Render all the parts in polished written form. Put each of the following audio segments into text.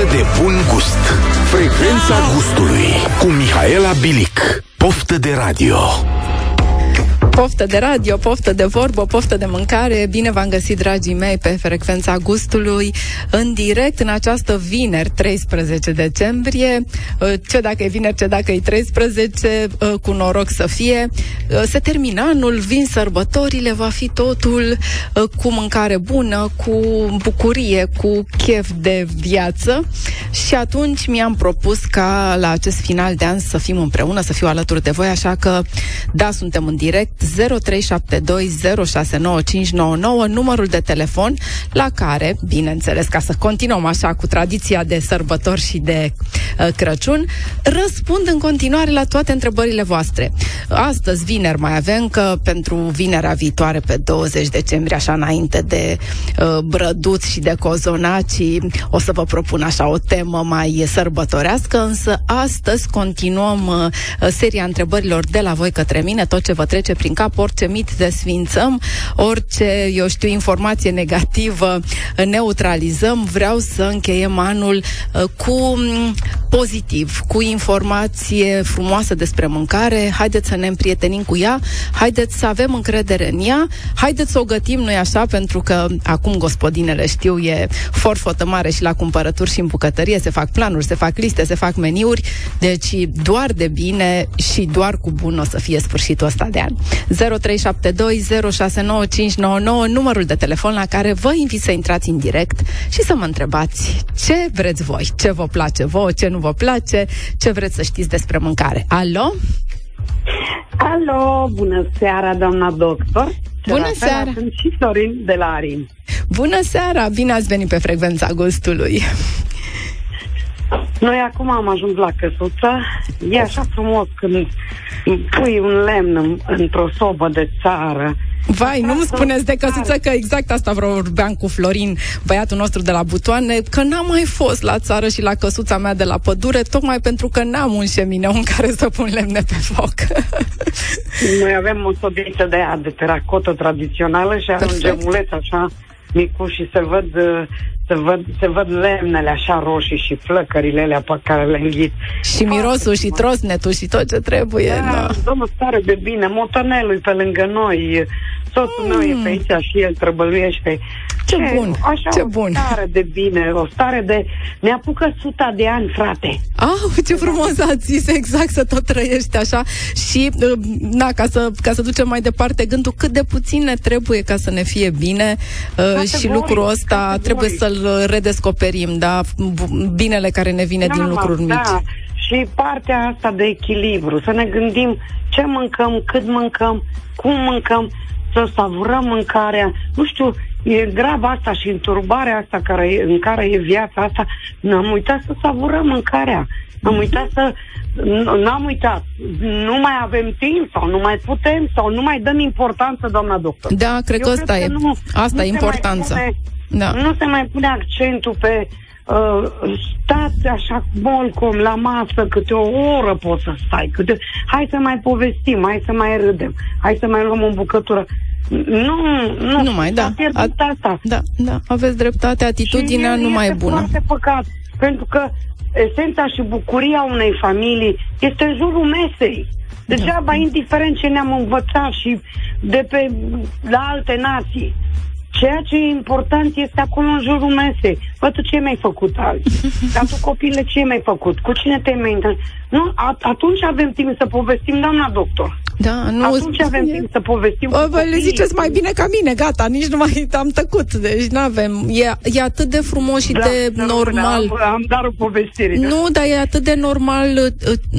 de bun gust. Frecvența gustului cu Mihaela Bilic. Poftă de radio. Poftă de radio, poftă de vorbă, poftă de mâncare. Bine v-am găsit, dragii mei, pe Frecvența Gustului, în direct în această vineri, 13 decembrie. Ce dacă e vineri, ce dacă e 13, cu noroc să fie. Se termină anul, vin sărbătorile, va fi totul cu mâncare bună, cu bucurie, cu chef de viață. Și atunci mi-am propus ca la acest final de an să fim împreună, să fiu alături de voi, așa că, da, suntem în direct. 0372069599, numărul de telefon la care, bineînțeles, ca să continuăm așa cu tradiția de sărbători și de Crăciun, răspund în continuare la toate întrebările voastre. Astăzi, vineri, mai avem, că pentru vinerea viitoare, pe 20 decembrie, așa înainte de brăduți și de cozonaci, o să vă propun așa o temă mai sărbătorească, însă astăzi continuăm seria întrebărilor de la voi către mine, tot ce vă trece prin cap, orice mit desfințăm, orice, eu știu, informație negativă neutralizăm. Vreau să încheiem anul cu pozitiv, cu informație frumoasă despre mâncare. Haideți să ne împrietenim cu ea, haideți să avem încredere în ea, haideți să o gătim, nu-i așa? Pentru că acum gospodinele, știu, e forfotă mare și la cumpărături și în bucătărie, se fac planuri, se fac liste, se fac meniuri, deci doar de bine și doar cu bun o să fie sfârșitul ăsta de an. 0372069599, numărul de telefon la care vă invit să intrați în direct și să mă întrebați ce vreți voi, ce vă place vouă, ce nu vă place, ce vreți să știți despre mâncare. Alo? Alo, bună seara, doamna doctor. Bună seara. Sunt și Florin de la Arin. Bună seara, bine ați venit pe Frecvența Gustului. Noi acum am ajuns la căsuță. E așa frumos când pui un lemn într-o sobă de țară. Vai, nu-mi spuneți de căsuță, că exact asta vorbeam cu Florin, băiatul nostru de la Butoane, că n-am mai fost la țară și la căsuța mea de la pădure, tocmai pentru că n-am un șemineu în care să pun lemne pe foc. Noi avem o sobiță de aia de teracotă tradițională și are un gemuleț așa micuț și se văd lemnele așa roșii și flăcările alea pe care le înghit. Și mirosul și trosnetul și tot ce trebuie. Da, domnul, stare de bine, motanelul pe lângă noi, soțul meu e pe aici și el trăbăluiește. Ce bun, așa, ce o bun. stare de bine, o stare de... Ne apucă 100 de ani, frate. Ce frumos ați zis, exact, să tot trăiești așa. Și, ca să ducem mai departe gândul, cât de puțin ne trebuie ca să ne fie bine, și lucrul ăsta trebuie să-l redescoperim, da? Binele care ne vine din lucruri mici. Da. Și partea asta de echilibru, să ne gândim ce mâncăm, cât mâncăm, cum mâncăm, să savurăm mâncarea. Nu știu, e graba asta și înturbarea asta în care e viața asta. N-am uitat să savurăm mâncarea. N-am uitat. Nu mai avem timp sau nu mai putem sau nu mai dăm importanță, doamna doctor. Da, cred că asta e. Asta e importanța. Nu se mai pune accentul pe stați așa bolcom la masă, câte o oră poți să stai, hai să mai povestim, hai să mai râdem, hai să mai luăm o bucătură. Nu mai, da. Asta. Da, aveți dreptate, atitudinea nu mai e bună. Și este foarte păcat, pentru că esența și bucuria unei familii este în jurul mesei. Degeaba, indiferent ce ne-am învățat și la alte nații. Ceea ce e important este acolo în jurul mesei. Bă, tu ce mi-ai făcut azi? Dar tu, copile, ce mi-ai făcut? Cu cine te-ai mai întâlnit? Nu, atunci avem timp să povestim, doamna doctor. Da, nu, atunci avem timp să povestim. Vă le ziceți mai bine ca mine, gata, nici nu mai am tăcut. Deci n-avem. E atât de frumos și de normal. Am dar o povestire. Nu, dar e atât de normal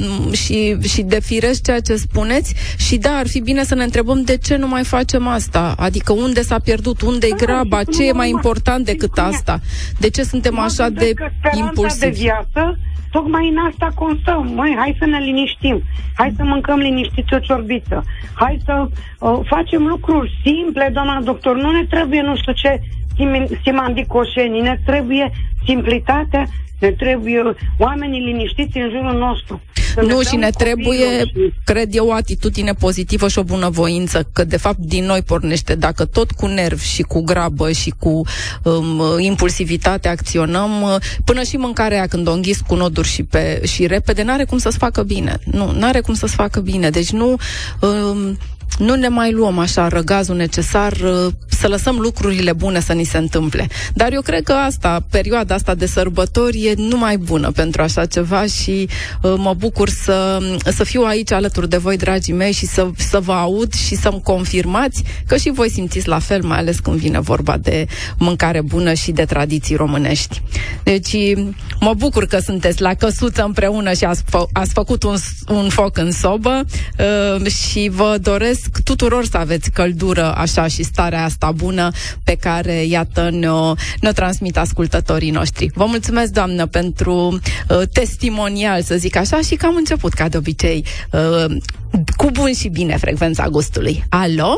și de firesc ceea ce spuneți. Și da, ar fi bine să ne întrebăm de ce nu mai facem asta. Adică unde s-a pierdut, unde e graba, ce e mai important decât asta? De ce suntem așa de impulsivi? De viață, tocmai în asta constăm. Măi, hai să ne liniștim. Hai să mâncăm liniștiți o ciorbiță. Hai să facem lucruri simple, doamna doctor. Nu ne trebuie nu știu ce simandicoșenii. Ne trebuie simplitatea, ne trebuie oamenii liniștiți în jurul nostru. Nu, și ne trebuie, cred eu, o atitudine pozitivă și o bunăvoință, că de fapt din noi pornește. Dacă tot cu nerv și cu grabă și cu impulsivitate acționăm, până și mâncarea când o înghis cu noduri și repede, n-are cum să-ți facă bine. Nu, n-are cum să-ți facă bine. Deci nu ne mai luăm așa răgazul necesar, să lăsăm lucrurile bune să ni se întâmple. Dar eu cred că perioada asta de sărbători e numai bună pentru așa ceva și mă bucur să fiu aici alături de voi, dragii mei, și să vă aud și să-mi confirmați că și voi simțiți la fel, mai ales când vine vorba de mâncare bună și de tradiții românești. Deci mă bucur că sunteți la căsuță împreună și ați făcut un foc în sobă și vă doresc tuturor să aveți căldură așa și starea asta bună pe care, iată, ne-o transmit ascultătorii noștri. Vă mulțumesc, doamnă, pentru testimonial, să zic așa, și că am început, ca de obicei, cu bun și bine Frecvența Gustului. Alo?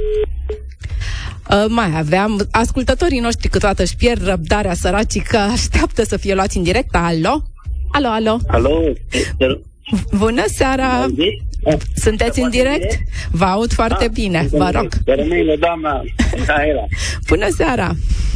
Mai aveam ascultătorii noștri, câteodată își pierd răbdarea, săracii, că așteaptă să fie luați în direct. Alo? Alo? Alo? Bună seara! Sunteți în direct? Vă aud foarte bine, vă rog. Doamna Mihaela. Bună seara!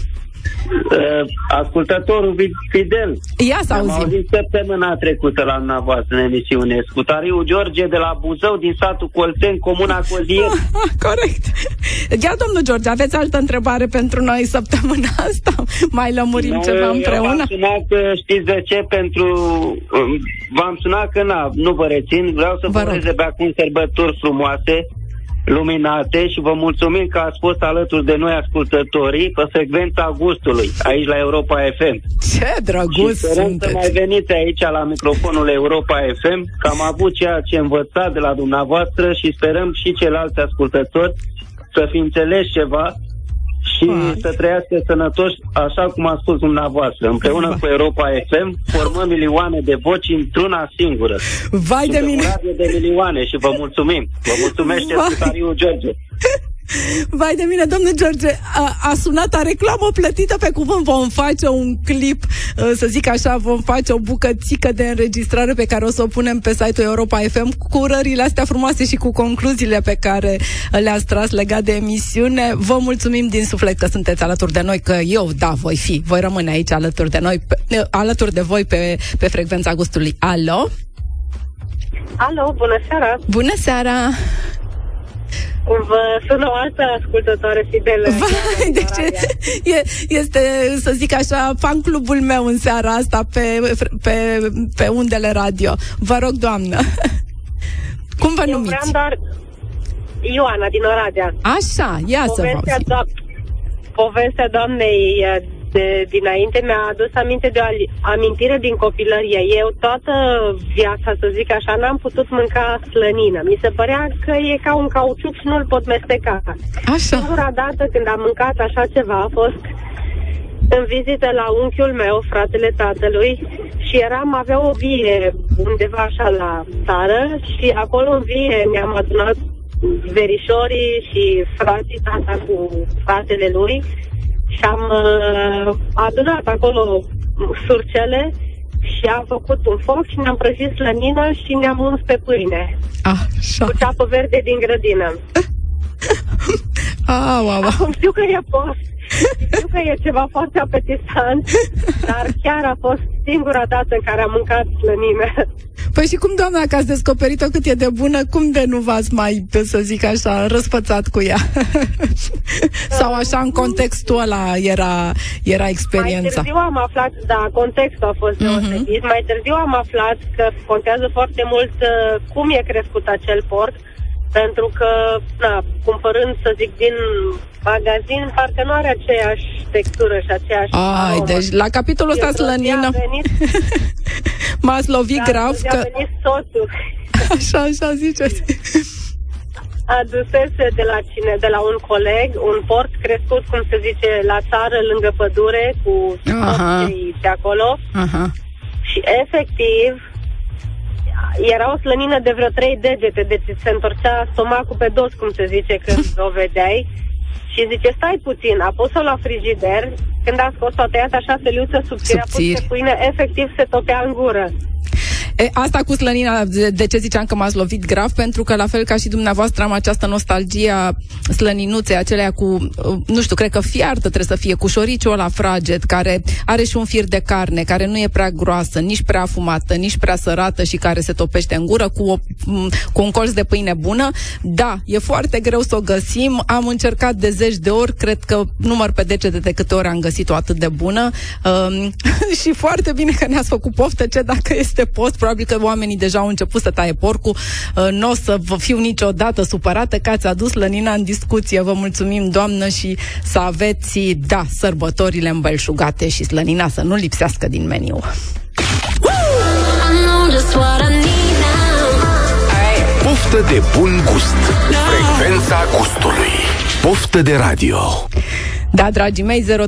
Ascultătorul fidel. Ia să auzim. Am auzit săptămâna trecută la dumneavoastră în emisiune. Scutariu George de la Buzău, din satul Colțeni, comuna Cozier. Corect. Ia, domnul George, aveți altă întrebare pentru noi săptămâna asta? Mai lămurim ceva împreună? V-am sunat, știți de ce? V-am sunat că nu vă rețin. Vreau să vă urez de acum sărbători frumoase, luminate, și vă mulțumim că ați fost alături de noi, ascultătorii, pe Frecvența Gustului, aici la Europa FM. Ce drăguț și sperăm sunteți! să mai veniți aici la microfonul Europa FM, că am avut ceea ce învățat de la dumneavoastră și sperăm și ceilalți ascultători să fi înțeles ceva și să trăiască sănătoși, așa cum a spus dumneavoastră. Împreună cu Europa FM formăm milioane de voci într-una singură. Vai de mine! De milioane și vă mulțumim. Vă mulțumește Scutariu George. Vai de mine, domnul George, a sunat a reclamă plătită pe cuvânt. Vom face un clip, să zic așa, vom face o bucățică de înregistrare pe care o să o punem pe site-ul Europa FM cu urările astea frumoase și cu concluziile pe care le-ați tras legat de emisiune. Vă mulțumim din suflet că sunteți alături de noi, că eu, voi rămâne aici alături de noi, alături de voi pe Frecvența Gustului. Alo? Alo, bună seara! Bună seara! Vă sună o altă ascultătoare fidelă. Vai, deci este, să zic așa, fan-clubul meu în seara asta pe undele radio. Vă rog, doamnă. Cum vă numiți? Vreau doar Ioana din Oradea. Așa, ia să vă povestea doamnei dinainte mi-a adus aminte de o amintire din copilărie. Eu toată viața, să zic așa, n-am putut mânca slănină. Mi se părea că e ca un cauciuc și nu-l pot mesteca. Așa. Singura dată când am mâncat așa ceva a fost în vizită la unchiul meu, fratele tatălui, și avea o vie undeva așa la țară și acolo în vie ne-am adunat verișorii și frații tata cu fratele lui și am adunat acolo surcele și am făcut un foc și ne-am prăjit slănină și ne-am uns pe pâine. Așa. Cu ceapă verde din grădină. Acum știu că e ceva foarte apetisant, dar chiar a fost singura dată în care am mâncat slănină. Păi și cum, doamna, că ați descoperit-o cât e de bună, cum de nu v-ați mai, să zic așa, răspățat cu ea? Sau așa, în contextul ăla era experiența? Mai târziu am aflat, contextul a fost deosebit. Mai târziu am aflat că contează foarte mult cum e crescut acel porc, pentru că, cumpărând, să zic, din magazin, parcă nu are aceeași textură și aceeași aromă. Deci, la capitolul ăsta slănină m-ați lovit grav că... a venit soțul. Așa ziceți. Adusese de la un coleg un porc crescut, cum se zice, la țară, lângă pădure, cu soții de acolo. Și, efectiv, era o slănină de vreo 3 degete, deci se întorcea stomacul pe dos, cum se zice, când o vedeai. Și zice, stai puțin, a pus-o la frigider, când a scos-o, a tăiat așa feliuță subțire, a pus pe pâine, efectiv se topea în gură. Asta cu slănina, de ce ziceam că m-ați lovit grav, pentru că la fel ca și dumneavoastră am această nostalgie a slăninuței acelea cu, nu știu, cred că fiartă trebuie să fie, cu șoriciul ăla fraged, care are și un fir de carne, care nu e prea groasă, nici prea afumată, nici prea sărată și care se topește în gură, cu un colț de pâine bună. Da, e foarte greu să o găsim, am încercat de 10 de ori, cred că număr pe degete de câte ori am găsit-o atât de bună. Și foarte bine că ne-ați făcut poftă, ce dacă este post, probabil că oamenii deja au început să taie porcul. Nu o să vă fiu niciodată supărată că ați adus slănina în discuție. Vă mulțumim, doamnă, și să aveți, da, sărbătorile îmbelșugate și slănina să nu lipsească din meniu. Poftă de bun gust. Frecvența gustului. Poftă de radio. Da, dragii mei, 0372069599,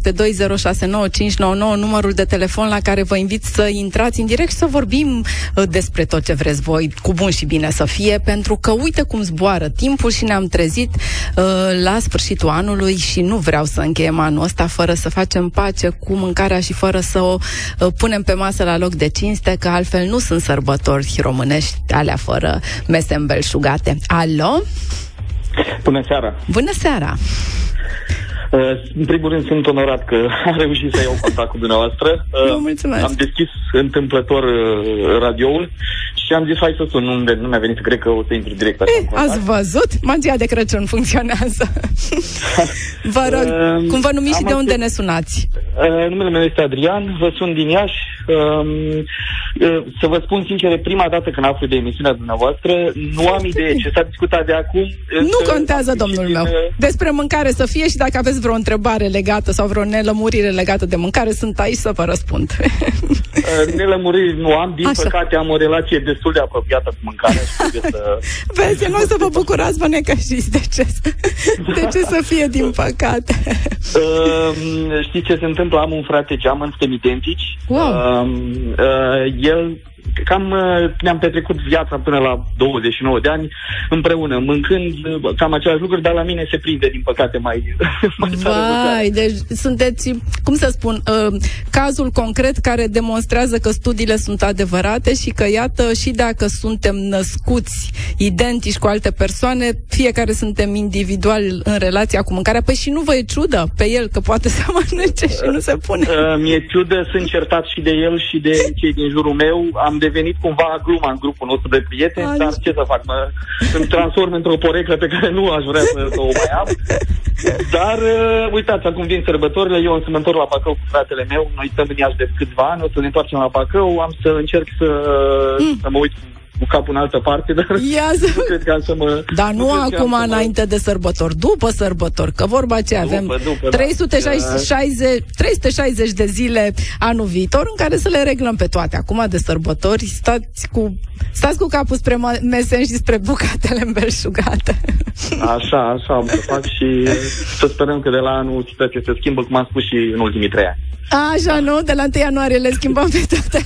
numărul de telefon la care vă invit să intrați în direct și să vorbim despre tot ce vreți voi, cu bun și bine să fie, pentru că uite cum zboară timpul și ne-am trezit la sfârșitul anului și nu vreau să încheiem anul ăsta fără să facem pace cu mâncarea și fără să o punem pe masă la loc de cinste, că altfel nu sunt sărbători românești alea fără mese îmbelșugate. Alo? Bună seara! Bună seara! În primul rând sunt onorat că am reușit să iau contact cu dumneavoastră. Mulțumesc. Am deschis întâmplător radioul și am zis hai să sun, nu mi-a venit să cred că o să intru direct așa în contact. Ați văzut? Magia de Crăciun funcționează. Vă rog, cum vă numiți și de unde ne sunați? Numele meu este Adrian, vă sun din Iași. Să vă spun sincer, prima dată când aflu de emisiunea dumneavoastră, nu am idee ce s-a discutat de acum. Nu contează, domnul meu. Despre mâncare să fie și dacă aveți vreo întrebare legată sau vreo nelămurire legată de mâncare, sunt aici să vă răspund. Nelămuriri nu am, din păcate am o relație destul de apropiată cu mâncarea. Vezi, nu o să vă bucurați, vă necăjiți. De ce să fie, din păcate? Știți ce se întâmplă? Am un frate geamăn, suntem identici. Wow. El ne-am petrecut viața până la 29 de ani împreună, mâncând cam același lucruri, dar la mine se prinde, din păcate, mai Vai, deci sunteți, cum să spun, cazul concret care demonstrează că studiile sunt adevărate și că, iată, și dacă suntem născuți identici cu alte persoane, fiecare suntem individual în relația cu mâncarea. Păi și nu vă e ciudă pe el că poate să mănânce și nu se pune? Mi-e ciudă, sunt certat și de el și de cei din jurul meu. Am devenit cumva gluma în grupul nostru de prieteni, dar ce să fac? Îmi transform într-o poreclă pe care nu aș vrea să o mai am. Dar, uitați, acum vin sărbătorile, eu o să mă întorc la Bacău cu fratele meu, noi stăm în Iași de câțiva ani, o să ne întoarcem la Bacău, am să încerc să mă uit cu capul în altă parte, dar nu cred că am să mă... Dar nu acum înainte de sărbători, după sărbători, că vorba aceea avem 360 de zile anul viitor în care să le reglăm pe toate. Acum de sărbători stați cu capul spre mesen și spre bucatele îmbelșugate. Așa am să fac și să sperăm că de la anul situația se schimbă, cum am spus și în ultimii 3 ani. Așa, nu? De la 1 ianuarie le schimbăm pe toate.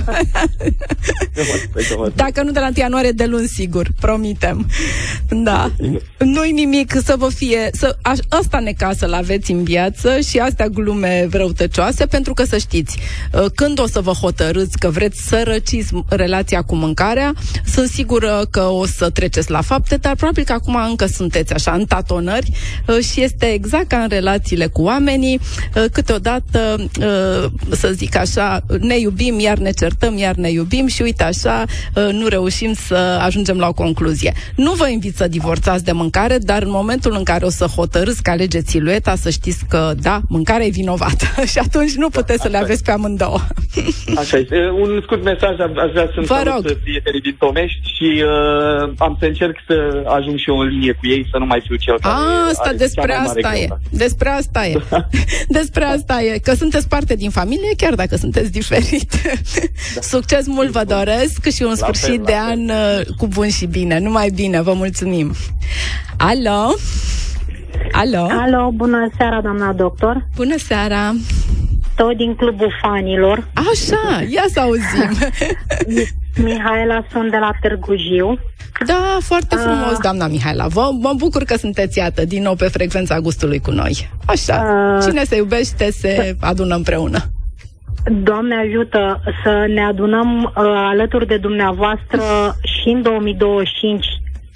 Dacă nu de la 1 ianuarie, de luni, sigur. Promitem. Da. Nu-i nimic să vă fie... Asta necaz să-l aveți în viață și astea glume răutăcioase, pentru că să știți, când o să vă hotărâți că vreți să răciți relația cu mâncarea, sunt sigură că o să treceți la fapte, dar probabil că acum încă sunteți așa în tatonări și este exact ca în relațiile cu oamenii, câteodată să zic așa, ne iubim, iar ne certăm, iar ne iubim și uite așa, nu reușim să ajungem la o concluzie. Nu vă invit să divorțați de mâncare, dar în momentul în care o să hotărâți că alegeți silueta, să știți că, da, mâncarea e vinovată și atunci nu puteți să le aveți pe amândouă. Așa este. Un scurt mesaj, aș vrea să-mi salut prietenii din Tomești și am să încerc să ajung și eu în linie cu ei, să nu mai fiu cel care Despre asta e. Că sunteți parte din familie, chiar dacă sunteți diferite. Da. Succes mult vă doresc și un sfârșit de an cu bun și bine. Numai bine, vă mulțumim. Alo? Alo, bună seara, doamna doctor. Bună seara. Tot din Clubul Fanilor. Așa, ia să auzim. Mihaela, sunt de la Târgu Jiu. Da, foarte frumos, doamna Mihaela. Mă bucur că sunteți, iată, din nou pe frecvența gustului cu noi. Așa, cine se iubește se adună împreună. Doamne ajută să ne adunăm alături de dumneavoastră și în 2025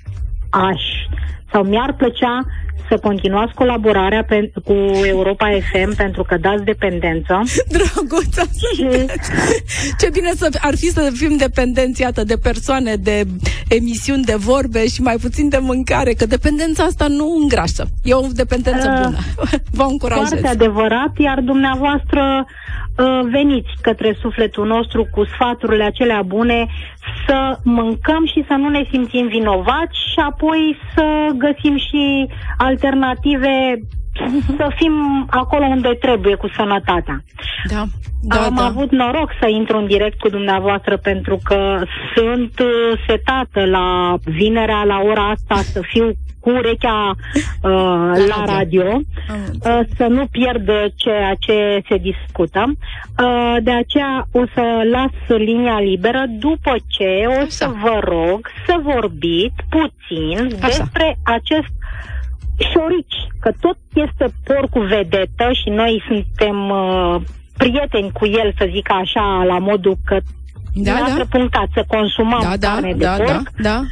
sau mi-ar plăcea să continuați colaborarea cu Europa FM pentru că dați dependență. Drăguța, ce bine ar fi să fim dependenți, iată, de persoane, de emisiuni, de vorbe și mai puțin de mâncare, că dependența asta nu îngrașă. E o dependență bună. Vă încurajez. Foarte adevărat, iar dumneavoastră veniți către sufletul nostru cu sfaturile acelea bune să mâncăm și să nu ne simțim vinovați și apoi să găsim și alternative, să fim acolo unde trebuie cu sănătatea. Am avut noroc să intru în direct cu dumneavoastră pentru că sunt setată la vinerea la ora asta să fiu cu urechea la radio, să nu pierd ceea ce se discută. De aceea o să las linia liberă după ce o să vă rog să vorbiți puțin despre acest șorici, că tot este porcul vedetă și noi suntem prieteni cu el, să zic așa, la modul că noastră punctați să consumăm carne de porc.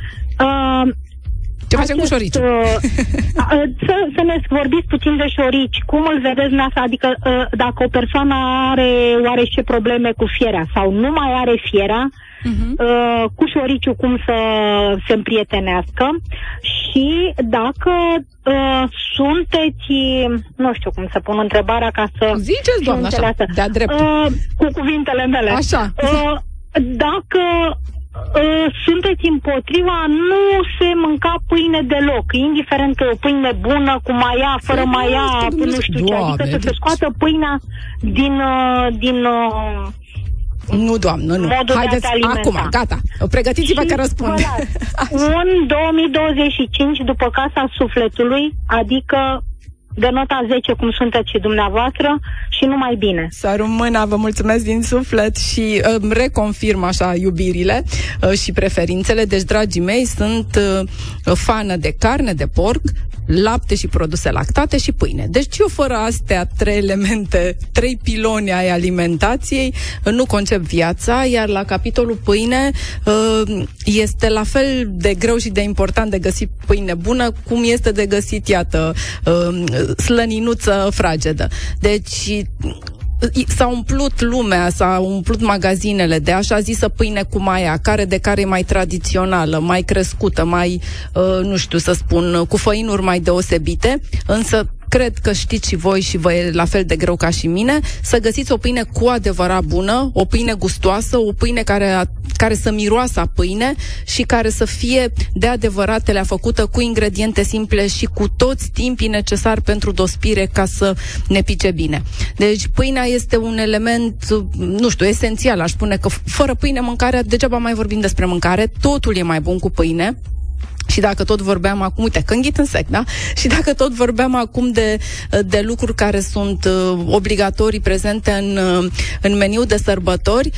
Ce facem cu șorici? Să ne vorbiți puțin de șorici. Cum îl vedeți dumneavoastră? Adică dacă o persoană are oarește probleme cu fierea sau nu mai are fierea, cu șoriciul cum să se împrietenească și dacă sunteți, nu știu cum să pun întrebarea ca să... Ziceți, doamnă, așa, de-a dreptul. Cu cuvintele mele. Așa. Dacă sunteți împotriva nu se mânca pâine deloc, indiferent că e o pâine bună, cu maia, fără maia, nu știu ce, adică să se scoată pâinea din nu, doamnă, nu. Haideți acum, gata. Pregătiți-vă că răspund. În 2025, după Casa Sufletului, adică de nota 10, cum sunteți și dumneavoastră, și numai bine. Să rămână, vă mulțumesc din suflet și reconfirm așa iubirile și preferințele. Deci, dragii mei, sunt fană de carne, de porc, lapte și produse lactate și pâine. Deci eu fără astea 3 elemente, 3 piloni ai alimentației, nu concep viața, iar la capitolul pâine este la fel de greu și de important de găsit pâine bună, cum este de găsit, iată, slăninuță fragedă. Deci s-a umplut lumea, s-au umplut magazinele de așa zisă pâine cu maia, care de care e mai tradițională, mai crescută, mai, nu știu să spun, cu făinuri mai deosebite, însă cred că știți și voi și vă e la fel de greu ca și mine, să găsiți o pâine cu adevărat bună, o pâine gustoasă, o pâine care să miroasă a pâine și care să fie de adevăratele făcută cu ingrediente simple și cu toți timpii necesari pentru dospire ca să ne pice bine. Deci pâinea este un element, nu știu, esențial. Aș spune că fără pâine mâncarea, degeaba mai vorbim despre mâncare, totul e mai bun cu pâine. Și dacă tot vorbeam acum, uite, că înghit în sec, da? Și dacă tot vorbeam acum de lucruri care sunt obligatorii prezente în meniu de sărbători,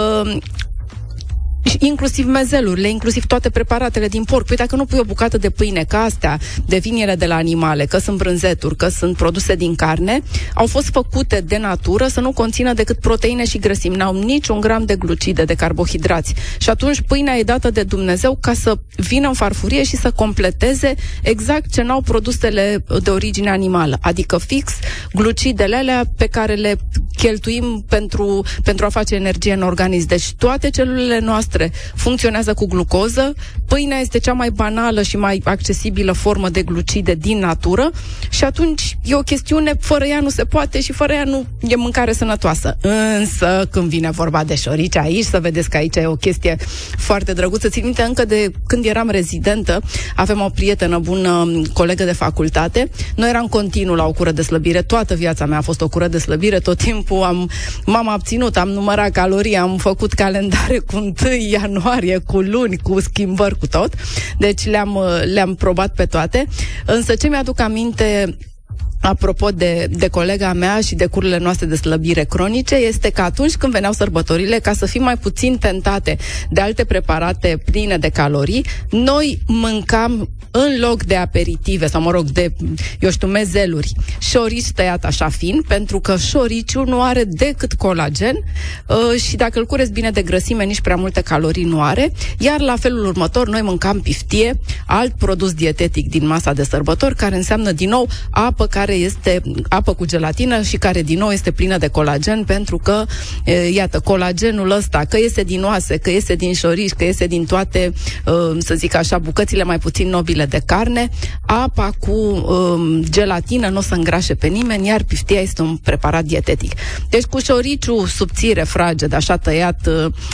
inclusiv mezelurile, inclusiv toate preparatele din porc. Păi dacă nu pui o bucată de pâine ca astea, de vinile de la animale, că sunt brânzeturi, că sunt produse din carne, au fost făcute de natură să nu conțină decât proteine și grăsimi. N-au niciun gram de glucide, de carbohidrați. Și atunci pâinea e dată de Dumnezeu ca să vină în farfurie și să completeze exact ce n-au produsele de origine animală. Adică fix glucidele alea pe care le cheltuim pentru a face energie în organism. Deci toate celulele noastre funcționează cu glucoză. Pâinea este cea mai banală și mai accesibilă formă de glucide din natură și atunci e o chestiune, fără ea nu se poate și fără ea nu e mâncare sănătoasă. Însă, când vine vorba de șorici aici, să vedeți că aici e o chestie foarte drăguță. Țin minte încă de când eram rezidentă, avem o prietenă bună, colegă de facultate. Noi eram continuu la o cură de slăbire. Toată viața mea a fost o cură de slăbire. Tot timpul m-am abținut, am numărat calorii, am făcut calendare cu 1 ianuarie, cu luni, cu schimbări, cu tot. Deci le-am probat pe toate. Însă ce mi-aduc aminte, apropo de colega mea și de curile noastre de slăbire cronice, este că atunci când veneau sărbătorile, ca să fim mai puțin tentate de alte preparate pline de calorii, noi mâncam în loc de aperitive sau, mă rog, de, mezeluri, șorici tăiat așa fin, pentru că șoriciul nu are decât colagen și dacă îl cureți bine de grăsime, nici prea multe calorii nu are. Iar la felul următor, noi mâncam piftie, alt produs dietetic din masa de sărbători, care înseamnă din nou apă cu gelatină și care din nou este plină de colagen, pentru că, iată, colagenul ăsta, că iese din oase, că iese din șorici, că iese din toate, să zic așa, bucățile mai puțin nobile de carne, apa cu gelatină nu o să îngrașe pe nimeni, iar piftia este un preparat dietetic. Deci cu șoriciu subțire, fraged, așa tăiat,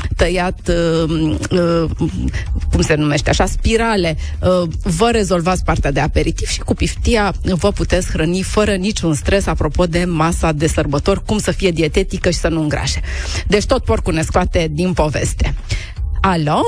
cum se numește, așa, spirale, vă rezolvați partea de aperitiv și cu piftia vă puteți hrăni fără niciun stres, apropo de masa de sărbători, cum să fie dietetică și să nu îngrașe. Deci tot porcul ne scoate din poveste. Alo?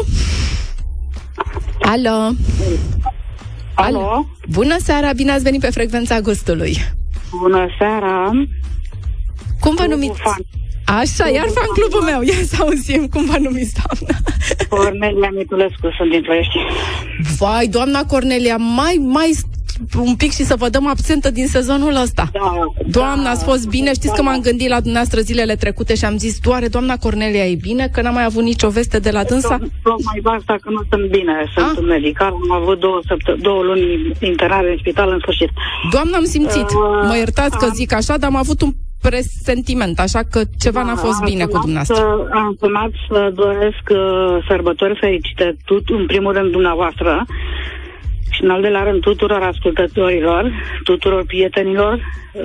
Alo? Alo? Bună seara, bine ați venit pe Frecvența Gustului. Bună seara. Cum vă numiți? Așa, iar fan clubul meu. Ia să auzim, cum vă numiți, doamna? Cornelia Mitulescu, sunt din Ploiești. Vai, doamna Cornelia, mai un pic și să vă dăm absentă din sezonul ăsta. Da, doamna, ați fost bine? Știți că m-am gândit la dumneavoastră zilele trecute și am zis, doare, doamna Cornelia e bine? Că n-am mai avut nicio veste de la dânsa? Tocmai asta că nu sunt bine, sunt medical, am avut 2 luni internare în spital în sfârșit. Doamna, am simțit, mă iertați că zic așa, dar am avut un presentiment, așa că ceva n-a fost bine cu dumneavoastră. Am sunat să doresc sărbători fericite, în primul rând dumneavoastră, și în al doilea rând tuturor ascultătorilor, tuturor prietenilor,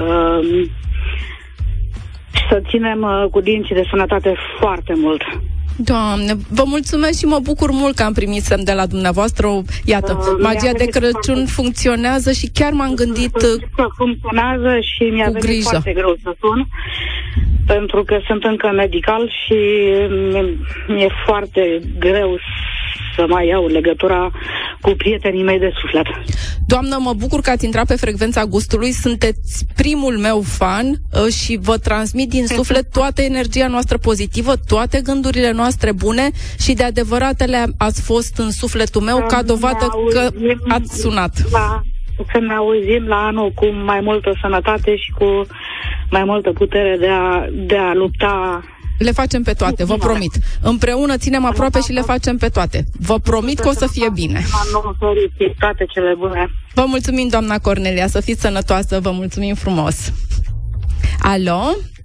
și să ținem cu dinții de sănătate foarte mult. Doamne, vă mulțumesc și mă bucur mult că am primit semn de la dumneavoastră. Iată, magia de Crăciun funcționează și chiar m-am gândit funcționează și mi-a venit grijă. foarte greu să sun, pentru că sunt încă medical și mi-e foarte greu să mai iau legătura cu prietenii mei de suflet. Doamnă, mă bucur că ați intrat pe Frecvența Gustului, sunteți primul meu fan și vă transmit din suflet toată energia noastră pozitivă, toate gândurile noastre bune și de adevăratele ați fost în sufletul meu ca dovadă că ați sunat. Să ne auzim la anul cu mai multă sănătate și cu mai multă putere de a lupta. Le facem pe toate, vă promit. Împreună ținem aproape și le facem pe toate. Vă promit că o să fie bine. Toate cele bune. Vă mulțumim, doamna Cornelia, să fiți sănătoasă, vă mulțumim frumos. Alo?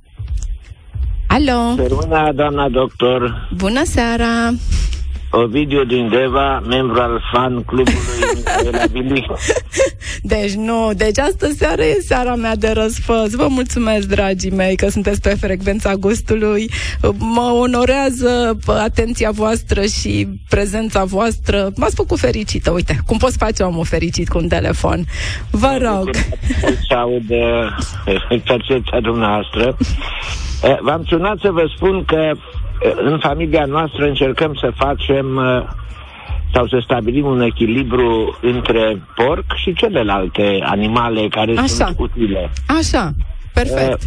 Alo? Bună, doamna doctor. Bună seara. Ovidiu din Deva, membru al fan clubului Mihaela Bilic. Deci astă seară e seara mea de răsfăț. Vă mulțumesc, dragii mei, că sunteți pe Frecvența Gustului. Mă onorează atenția voastră și prezența voastră. M-ați făcut fericită. Uite, cum poți face omul fericit cu un telefon? Vă rog. Să aud percepția dumneavoastră. V-am sunat să vă spun că în familia noastră încercăm să facem sau să stabilim un echilibru între porc și celelalte animale care sunt utile. Așa, perfect.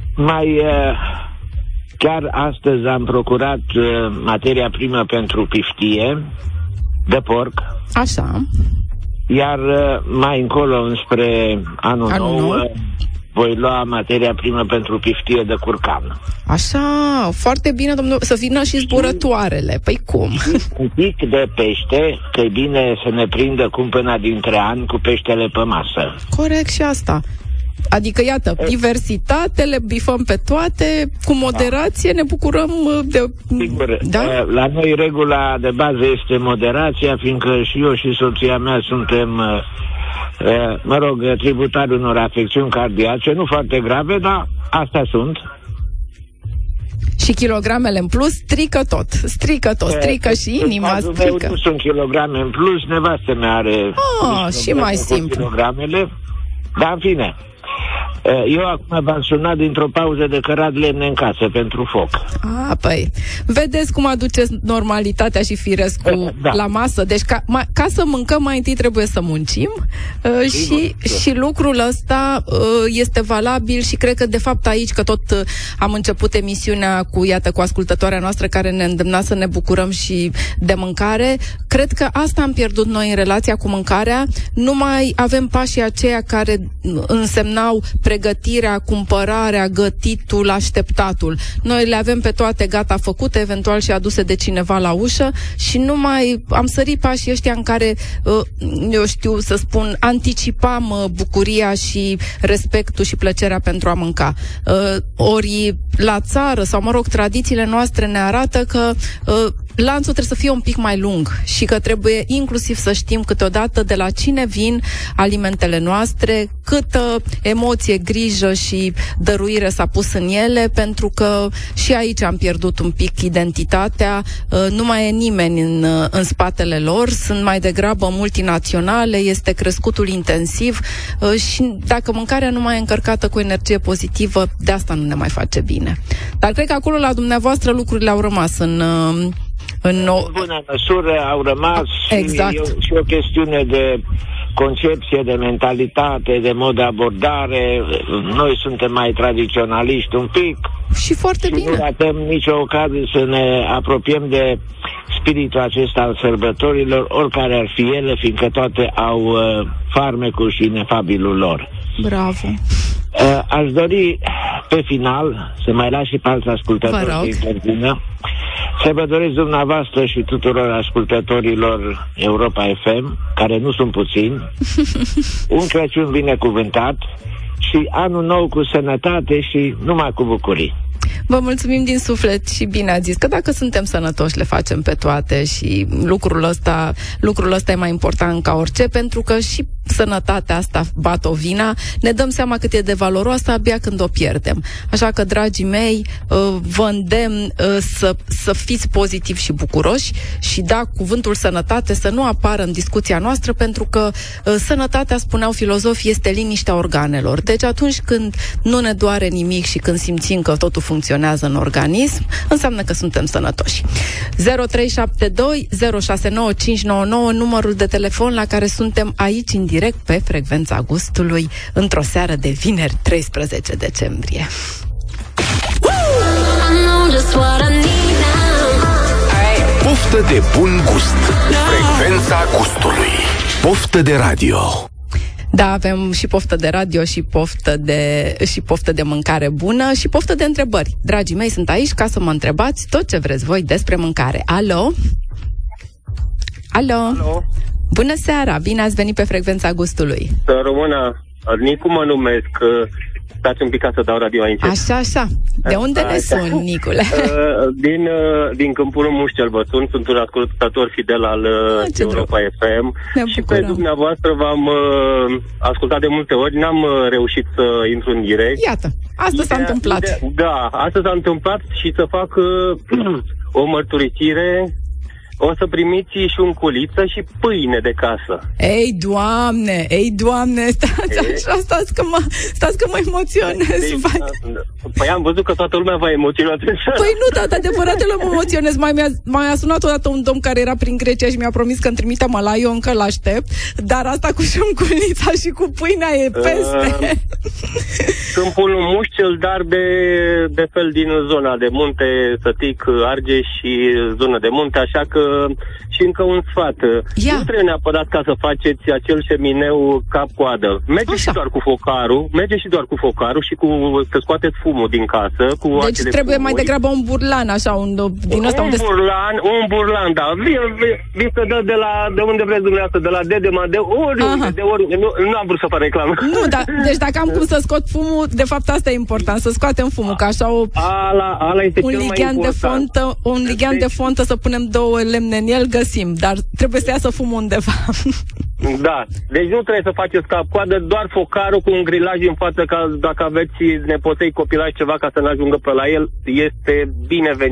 Chiar astăzi am procurat materia primă pentru piftie de porc. Așa. Iar mai încolo, înspre anul nou, voi lua materia primă pentru piftie de curcan. Așa, foarte bine, domnule, să vină și zburătoarele. Păi cum? Un pic de pește, că e bine să ne prindă cumpăna dintre ani cu peștele pe masă. Corect și asta. Adică, iată, diversitate, le bifăm pe toate, cu moderație, ne bucurăm de... Sigur, da? La noi regula de bază este moderația, fiindcă și eu și soția mea suntem... tributari unor afecțiuni cardiace, nu foarte grave, dar astea sunt. Și kilogramele în plus strică tot, strică și inima, strică. Nu sunt kilograme în plus, nevastă mea are și mai simplu. kilogramele, dar în fine. Eu acum v-am sunat dintr-o pauză de cărat lemne în casă pentru foc. Păi, vedeți cum aduceți normalitatea și firescul la masă. Deci ca să mâncăm, mai întâi trebuie să muncim și lucrul ăsta este valabil și cred că de fapt aici, că tot am început emisiunea cu ascultătoarea noastră care ne îndemna să ne bucurăm și de mâncare, cred că asta am pierdut noi în relația cu mâncarea. Nu mai avem pașii aceia care însemnau pregătirea, cumpărarea, gătitul, așteptatul. Noi le avem pe toate gata făcute, eventual și aduse de cineva la ușă și nu mai am sărit pașii ăștia în care, eu știu să spun, anticipam bucuria și respectul și plăcerea pentru a mânca. Ori la țară, sau mă rog, tradițiile noastre ne arată că lanțul trebuie să fie un pic mai lung și că trebuie inclusiv să știm câteodată de la cine vin alimentele noastre, câtă emoție, grijă și dăruire s-a pus în ele, pentru că și aici am pierdut un pic identitatea, nu mai e nimeni în spatele lor, sunt mai degrabă multinaționale, este crescutul intensiv și dacă mâncarea nu mai e încărcată cu energie pozitivă, de asta nu ne mai face bine. Dar cred că acolo la dumneavoastră lucrurile au rămas în bună măsură au rămas. Exact. și o chestiune de concepție, de mentalitate, de mod de abordare. Noi suntem mai tradiționaliști un pic. Și foarte bine. Nu ratăm nicio ocazie să ne apropiem de spiritul acesta al sărbătorilor, oricare ar fi ele, fiindcă toate au farmecul și inefabilul lor. Bravo. Aș dori pe final să mai las și pe alți ascultători să intervină. Să vă doresc dumneavoastră și tuturor ascultătorilor Europa FM, care nu sunt puțini, un Crăciun binecuvântat și anul nou cu sănătate și numai cu bucurii. Vă mulțumim din suflet și bine ați zis că dacă suntem sănătoși le facem pe toate și lucrul ăsta e mai important ca orice, pentru că și sănătatea asta batovina, ne dăm seama cât e de valoroasă abia când o pierdem. Așa că, dragii mei, vă îndemn să fiți pozitivi și bucuroși și cuvântul sănătate să nu apară în discuția noastră, pentru că sănătatea, spuneau filozofii, este liniștea organelor. Deci atunci când nu ne doare nimic și când simțim că totul funcționează în organism, înseamnă că suntem sănătoși. 0372 069 599, numărul de telefon la care suntem aici în direct pe Frecvența Gustului într-o seară de vineri 13 decembrie. Poftă de bun gust. Frecvența Gustului. Poftă de radio. Da, avem și poftă de radio și poftă de mâncare bună și poftă de întrebări. Dragii mei, sunt aici ca să mă întrebați tot ce vreți voi despre mâncare. Alo? Alo? Alo? Bună seara, bine ați venit pe Frecvența Gustului. Româna, Nicu mă numesc. Stați un pic ca să dau radio aici. Așa. De unde ne suni, Nicule? Din Câmpul Mușcel vă sun, sunt un ascultător fidel al Europa FM și pe dumneavoastră v-am ascultat de multe ori, n-am reușit să intru în direct. Iată, asta s-a întâmplat. Da, asta s-a întâmplat și să fac o mărturisire. O să primiți și un culiță și pâine de casă. Ei, Doamne, stați că mă emoționez. Păi am văzut că toată lumea va emoționa. Păi nu, dar adevăratele mă emoționez. Mai a sunat odată un domn care era prin Grecia și mi-a promis că îmi trimite mălai, eu încă l-aștept, dar asta cu șunculița și cu pâinea e peste. Câmpul Mușcel, dar de fel din zona de munte, Sătic, Argeș și zonă de munte, așa că și încă un sfat. Nu trebuie neapărat ca să faceți acel șemineu cap-coadă. Merge și doar cu focarul și să scoateți fumul din casă. Deci trebuie mai degrabă un burlan, așa, din ăsta unde... Un burlan, da. Vi să dă de unde vreți dumneavoastră, de la Dedema, de oriunde. Nu am vrut să fac reclamă. Nu, dar deci dacă am cum să scot fumul, de fapt asta e important, să scoatem fumul, ca așa un lighean de fontă, de fontă să punem 2 lemne în el, găsim, dar trebuie să iasă fumul undeva. Da, deci nu trebuie să faceți cap-coadă, doar focarul cu un grilaj în față, ca dacă aveți nepoței, copilași, ceva ca să ne ajungă pe la el, este binevenit.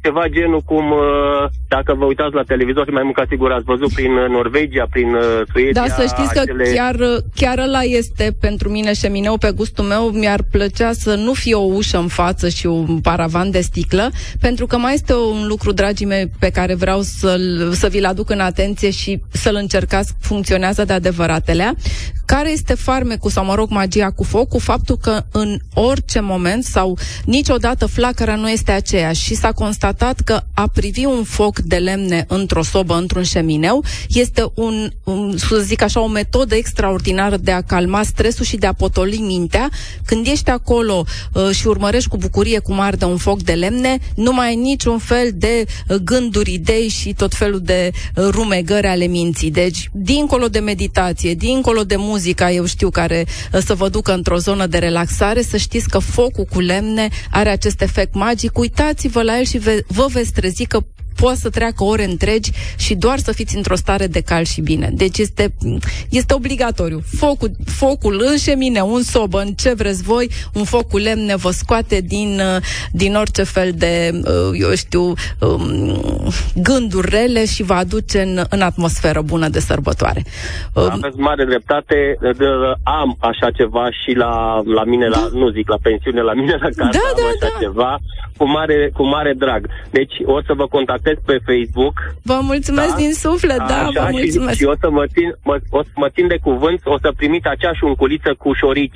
ceva genul cum, dacă vă uitați la televizor, mai mult ca sigur ați văzut prin Norvegia, prin Suedia. Da, să știți că chiar ăla este pentru mine șemineu pe gustul meu. Mi-ar plăcea să nu fie o ușă în față și un paravan de sticlă, pentru că mai este un lucru, dragii mei, pe care vreau să vi-l aduc în atenție și să-l încercați, funcționează de adevăratelea. Care este farmecul sau, mă rog, magia cu focul? Faptul că în orice moment sau niciodată flacăra nu este aceeași și s-a constatat că a privi un foc de lemne într-o sobă, într-un șemineu, este să zic așa, o metodă extraordinară de a calma stresul și de a potoli mintea. Când ești acolo și urmărești cu bucurie cum arde un foc de lemne, nu mai ai niciun fel de gânduri, idei și tot felul de rumegări ale minții. Deci, dincolo de meditație, dincolo de muzica, eu știu, care să vă ducă într-o zonă de relaxare, să știți că focul cu lemne are acest efect magic. Uitați-vă la el și vă veți trezi că poate să treacă ore întregi și doar să fiți într-o stare de cal și bine. Deci este obligatoriu. Focul în șemineu, în sobă, în ce vreți voi, un foc cu lemne vă scoate din orice fel de, eu știu, gânduri rele și vă aduce în atmosferă bună de sărbătoare. Aveți mare dreptate. Am așa ceva și la mine, nu zic la pensiune, la mine la casă am așa ceva cu mare drag. Deci o să vă contactez pe Facebook. Vă mulțumesc din suflet, vă mulțumesc. Și o să mă țin de cuvânt, o să primiți aceeași unculiță cu șorici.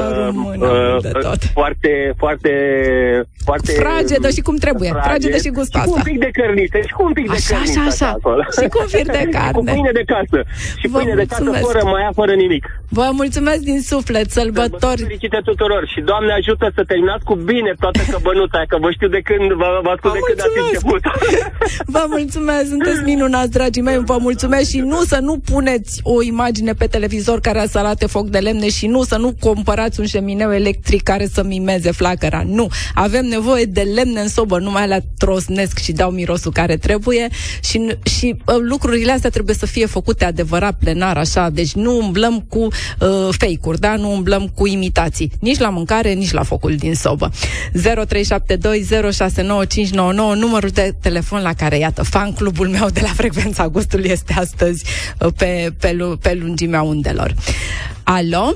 Foarte fragedă și cum trebuie. Fragedă și gustoasă. Și cu un pic de cărniță. Așa. Și cu fir de carne. Cu pâine de casă. Și pâine de casă fără nimic. Vă mulțumesc din suflet, sărbători fericite tuturor și Doamne ajută să terminați cu bine toată căbănuța, că vă știu de când vă ascult de când ați început. Vă mulțumesc, sunteți minunați, dragii mei, vă mulțumesc și să nu puneți o imagine pe televizor care să arate foc de lemne și să nu cumpărați un șemineu electric care să mimeze flacăra. Nu, avem nevoie de lemne în sobă, numai alea trosnesc și dau mirosul care trebuie și lucrurile astea trebuie să fie făcute adevărat, plenar, așa, deci nu umblăm cu fake-uri, da? Nu umblăm cu imitații, nici la mâncare, nici la focul din sobă. 0372069599, numărul de telefon la care, iată, fan-clubul meu de la Frecvența Gustului este astăzi pe lungimea undelor. Alo?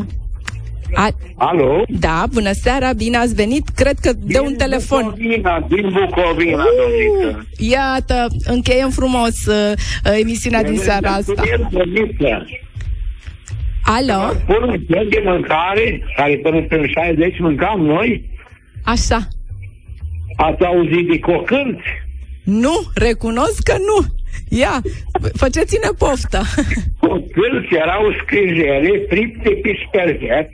Alo? Da, bună seara, bine ați venit, cred că de un telefon. Din Bucovina, domniță. Iată, încheiem frumos emisiunea din seara asta. Alo? Spun un fel de mâncare care până în 60 mâncam noi. Așa. Ați auzit de cocârți? Nu, recunosc că nu. Ia, faceți-ne poftă. Cocârți erau scrijele fripte pe șperget.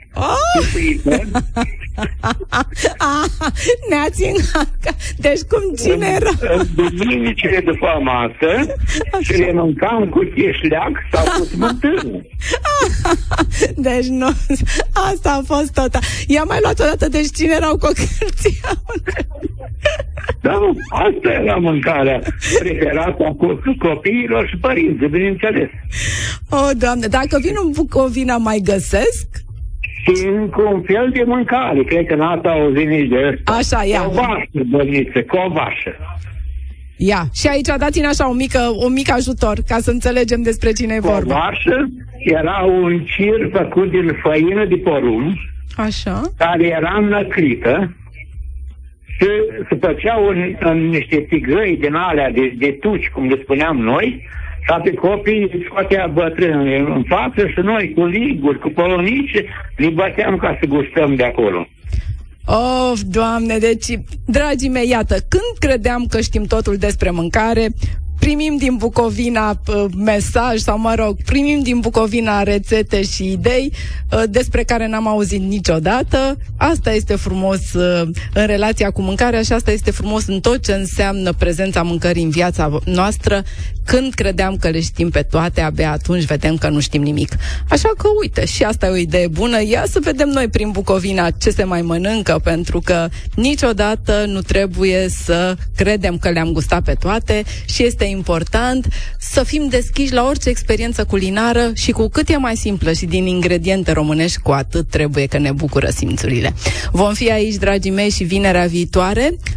Ne-ați înhacat. Deci cine era? În duminicile după masă și le mâncam cu cheșleac sau cu smântână. Deci nu, asta a fost tot. I-am mai luat odată, deci cine erau cocârții? Da, asta era mâncarea preferată a copiilor și părinții, bineînțeles. O, Doamne, dacă vin în Bucovina, mai găsesc? Și încă un fel de mâncare, cred că n-ați auzit nici de ăsta. Așa, ia. Covașă, băniță, covașă. Ia, și aici dați-ne așa un mic ajutor, ca să înțelegem despre cine e vorba. Covașă era un cir făcut din făină de porumb, așa, care era înlăcrită, și se făceau în niște tigăi din alea de tuci, cum le spuneam noi, și pe copii scoatea bătrâni în față și noi cu liguri, cu polonice, le băteam ca să gustăm de acolo. Of, Doamne, deci, dragii mei, iată, când credeam că știm totul despre mâncare, primim din Bucovina mesaj sau, mă rog, primim din Bucovina rețete și idei despre care n-am auzit niciodată. Asta este frumos în relația cu mâncarea și asta este frumos în tot ce înseamnă prezența mâncării în viața noastră. Când credeam că le știm pe toate, abia atunci vedem că nu știm nimic. Așa că, uite, și asta e o idee bună. Ia să vedem noi prin Bucovina ce se mai mănâncă, pentru că niciodată nu trebuie să credem că le-am gustat pe toate și este important să fim deschiși la orice experiență culinară și cu cât e mai simplă și din ingrediente românești, cu atât trebuie că ne bucură simțurile. Vom fi aici, dragii mei, și vinerea viitoare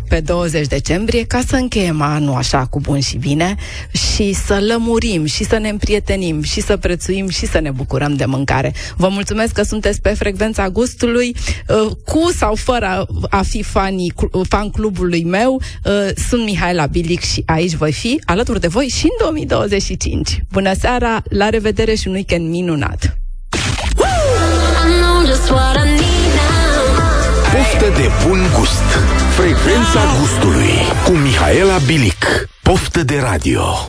pe 20 decembrie ca să încheiem anul așa cu bun și bine și să lămurim și să ne împrietenim și să prețuim și să ne bucurăm de mâncare. Vă mulțumesc că sunteți pe Frecvența Gustului, cu sau fără a fi fan clubului meu. Sunt Mihaela Bilic și aici voi fi alături de voi și în 2025. Bună seara, la revedere și un weekend minunat! Poftă de bun gust. Frecvența gustului cu Mihaela Bilic. Poftă de radio.